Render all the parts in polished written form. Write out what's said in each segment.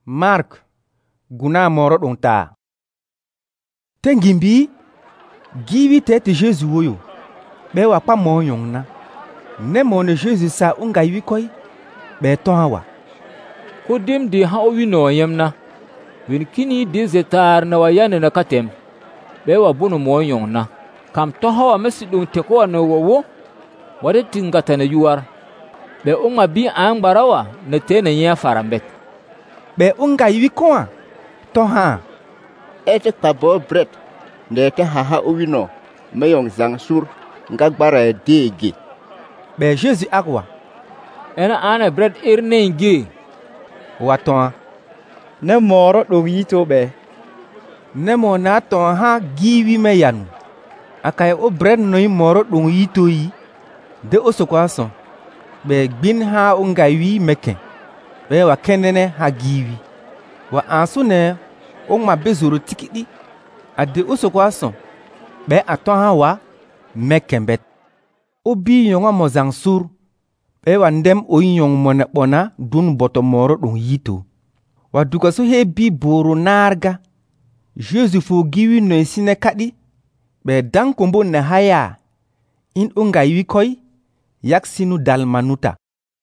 Mark guna moro ɗon ta. Tengimbi giwi tete Jésus woyo. Be wa pa mo yongna. Ne mo ne Jésus sa unga wi koy. Be ton hawa. Ko dem de ha o wi no yemna. Win kini de zetar na wa yane na katem. Be wa bunu mo yongna. Kam ton hawa mesi ɗum te ko no wo. Wade tingata na yuwar. Be unga bi an barawa na te na nya farambet. Be unga wi koa. Ton ha. Ete kabo bread. Ndeke haha uwino. Meyong zang sur. Ngagbara dege. Be Jésus akwa. Ena ana bread nge. Waton. Ne moro ɗum yito be. Ne mo na ton ha giwi me yanu. Akaye o bread no moro ɗum yito yi. De osokwa son. Be gbin ha unga wi meken. Be wa kendene ha giwi. Wa ansu ne o ma bezoro tikidi. Ade osokwa son. Be aton ha wa meken bet. O bi yonga mo zang sur. Be wa ndem o yong mo ne bona dun boto moro ɗum yito. Wa duka so he bi boro narga. Jésus fo giwi no sine kadi. Be dan kombo ne haya. In unga wi koy. Yak sinu dalmanuta.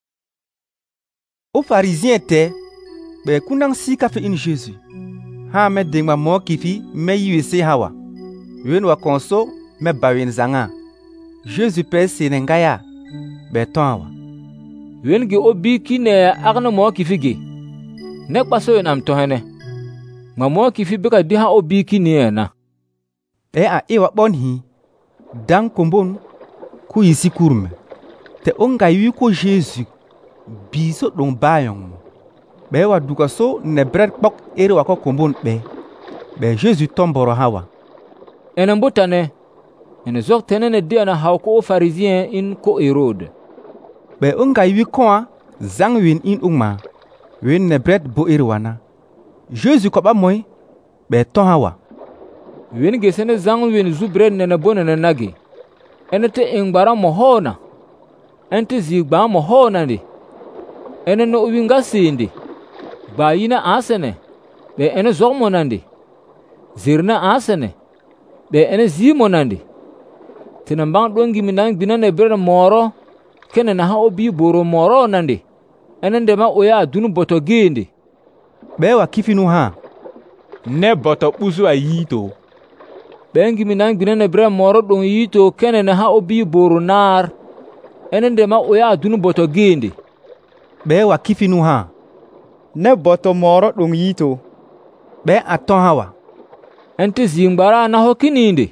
O pharisien te. Be kunang sika fe in Jésus. Ha me dengma mo kifi me yiwe se hawa. Wen wa konso me bawen zanga. Jésus pe senengaya. Be ton hawa. Wen ge obi kine agna mo kifi ge. Nek baso yen am tohene. Ma mo kifi beka di ha obi kine na. E a ewa bon hi. Dan kombon ku yisi kurme. Te onga wi ko Jésus biso ɗum bayon mo. Be wa duka so ne bread pok ere wa ko kombon be. Be Jésus tomboro hawa. Ena mbutane. Ena zok tenene di ana haw ko pharisien in ko Herode. Be onga wi koa zang win in ungma. Win ne bread bo ere wana. Jésus ko ba moy. Be ton hawa. Win ge sene zang win zu bread ne na bona na nage. Ena te ingbara mo hona. Ente zigba mo hona ndi. Ene no winga sindi. Ba yina asene. Be ene zogmo nandi. Zirna asene. Be ene zimo nandi. Tinambang dongi minang binane breda moro. Kene na ha obi boro moro nandi. Ene ndema oya dunu boto gindi. Be wa kifinu ha. Ne boto busu a yito. Bengi minang binane breda moro don yito. Kene na ha obi boro nar. Ene ndema oya dunu boto gindi. Be wa kifinu ha. Ne boto moro ɗum yito. Be aton hawa. Ente zingbara na hokinindi.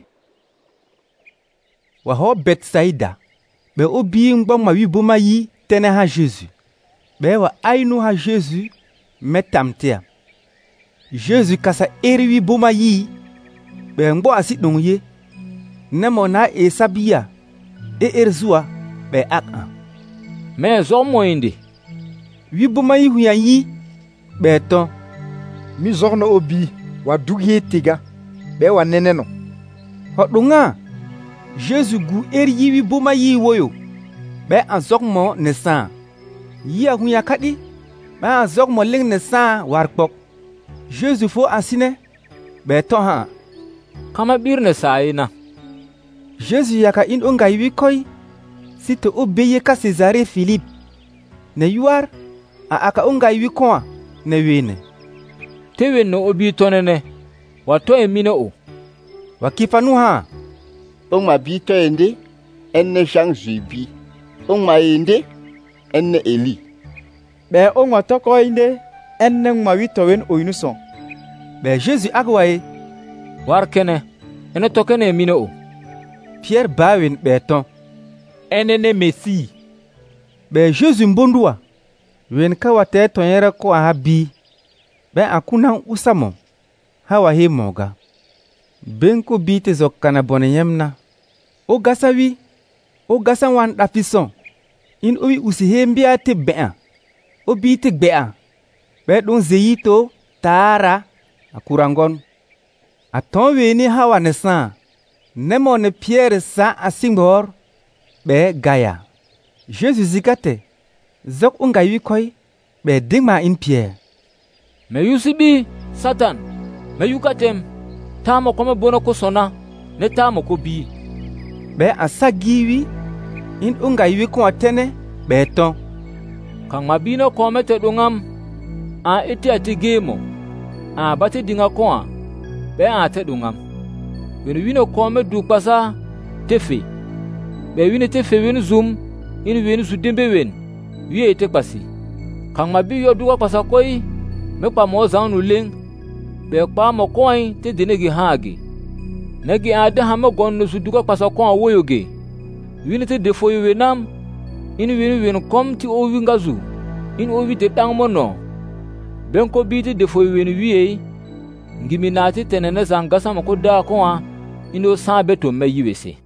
Wa ho Betsaida. Be obi ngbama wi boma yi tene ha Jésus. Be wa ainu ha Jésus metamtea. Jésus kasa eri wi boma yi. Be ngbo asi ɗum ye. Nemo na esabia. Erzua. Be ak-an. Me zomo indi. Wi boma yi huyan yi. Be ton. Mi zorno obi. Wa dugye tiga. Be wa neneno. Hodunga. Jésus gu eri yi wi boma yi woyo. Be an zokmo ne san. Yi a huyan kadi. Be an zokmo ling ne san warpok. Jésus fo asine. Be ton ha. Kama birne saina. Jésus yaka in unga yi wi koy. Site obeye ka Césarée Philippe. Ne yuar a aka unga yi wi koa ne wene. Tewe no obi tonene. Wato emine o. Wakifanu ha. Ongma bito ende. Enne Jean Zubi. Ongma ende. Enne Eli. Be ongma toko inde. Enne ngma wito wen oinuson. Be Jésus agwaye. War kene. Ene tokene emine o. Pierre bawen beton. Enene Messi. Be Jésus mbondua. Wen kawa te tonyere ko aha bi. Be akuna usamo. Hawa he moga. Benko bi te zokkana bone yemna. O gasa wi. O gasa wan dafison. In owi usi he mbia te bea. O bi te bea. Be don zeyito tara akurangon. Aton weni hawa nesan. Nemo ne Pierre sa asingbor. Be gaya. Jésus zikate. Zok unga wi koy. Be dingma in Pierre. me yusibi Satan, me yukatem, tamo kome bono ko sona, ne tamo ko bi. Be asa giwi, in unga yiwi ko atene, be ton. Kang mabino kome te dungam, a iti ati gemo, a bati dinga koa, be a te dungam. Wini wino kome dukpasa, tefe. Be wini tefe wini zoom, in wini zudimbe wini, wiye ite pasi. Kang mabi yo duka pasa koi, mekpa mo zanu ling, be kpa mo koi te dinegi hagi. Negi ade hama gonu su duka pasa koa woyoge. Wini te defo yu wenam, in wini kom ti owi ngazu, in owi te tang mono. Benko biti defo yu wini wiye, ngimi nati tenene zangasa mako da koa, ino sa beto me yiwese.